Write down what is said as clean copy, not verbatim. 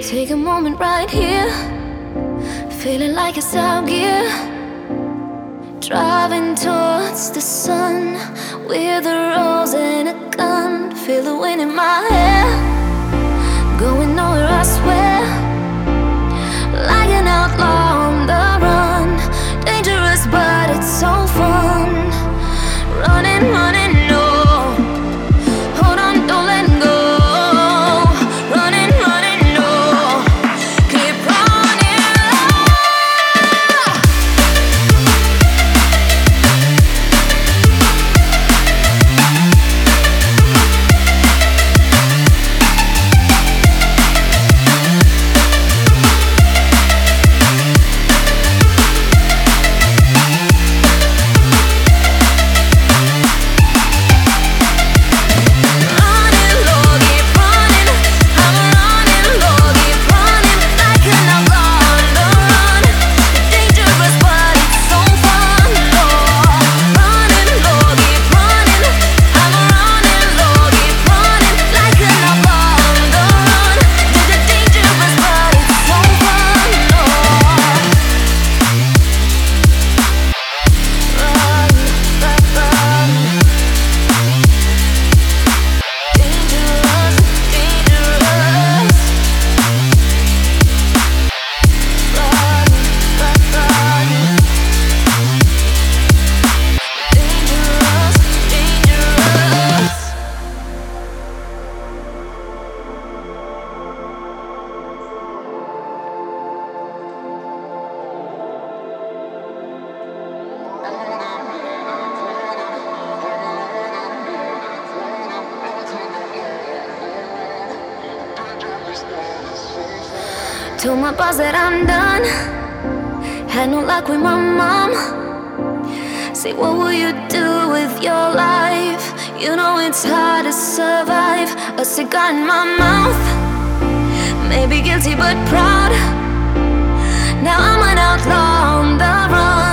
Take a moment right here, feeling like it's out gear. Driving towards the sun with a rose and a gun. Feel the wind in my hair, going nowhere I swear. Like an outlaw on the run, dangerous but it's so fun. Running, running, no, hold on, don't let go. Running, running, no, keep running. Told my boss that I'm done. Had no luck with my mom. Say, what will you do with your life? You know it's hard to survive. A cigar in my mouth, maybe guilty but proud. Now I'm an outlaw on the run.